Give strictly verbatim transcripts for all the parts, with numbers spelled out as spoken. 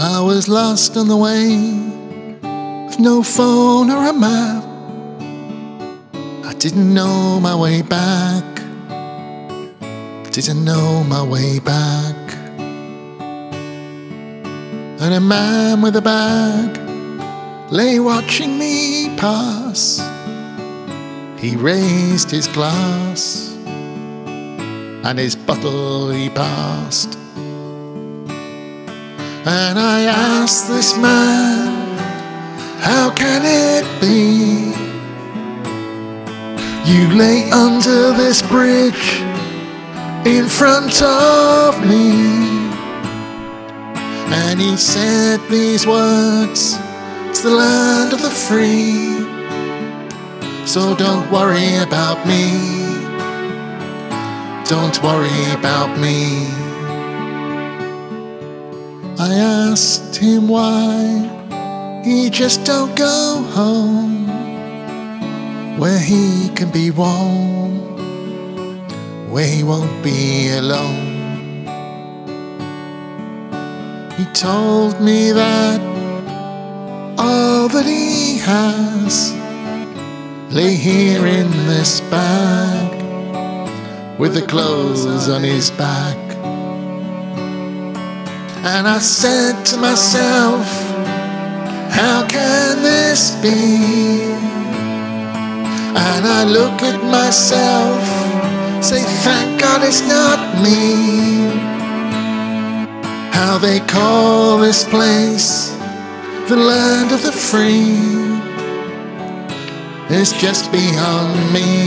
I was lost on the way, with no phone or a map. I didn't know my way back, didn't know my way back. And a man with a bag lay watching me pass. He raised his glass, and his bottle he passed. And I asked this man, how can it be you lay under this bridge in front of me? And he said these words, it's the land of the free, so don't worry about me, don't worry about me. I asked him why he just don't go home, where he can be warm, where he won't be alone. He told me that all that he has lay here in this bag, with the clothes on his back. And I said to myself, how can this be? And I look at myself, say thank God it's not me. How they call this place the land of the free is just beyond me.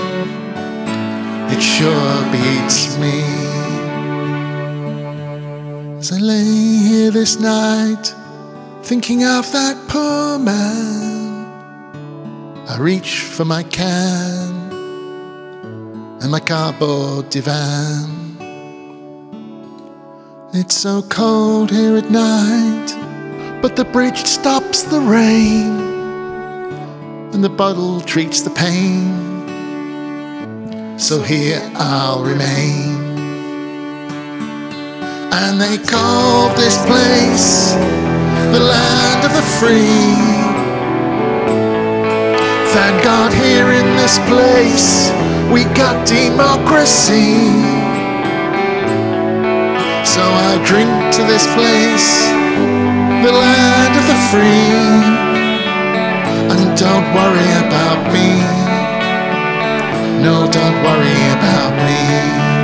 It sure beats me. As I lay here this night, thinking of that poor man, I reach for my can and my cardboard divan. It's so cold here at night, but the bridge stops the rain, and the bottle treats the pain, so here I'll remain. And they call this place the land of the free. Thank God here in this place we got democracy. So I drink to this place, the land of the free, and don't worry about me, no, don't worry about me.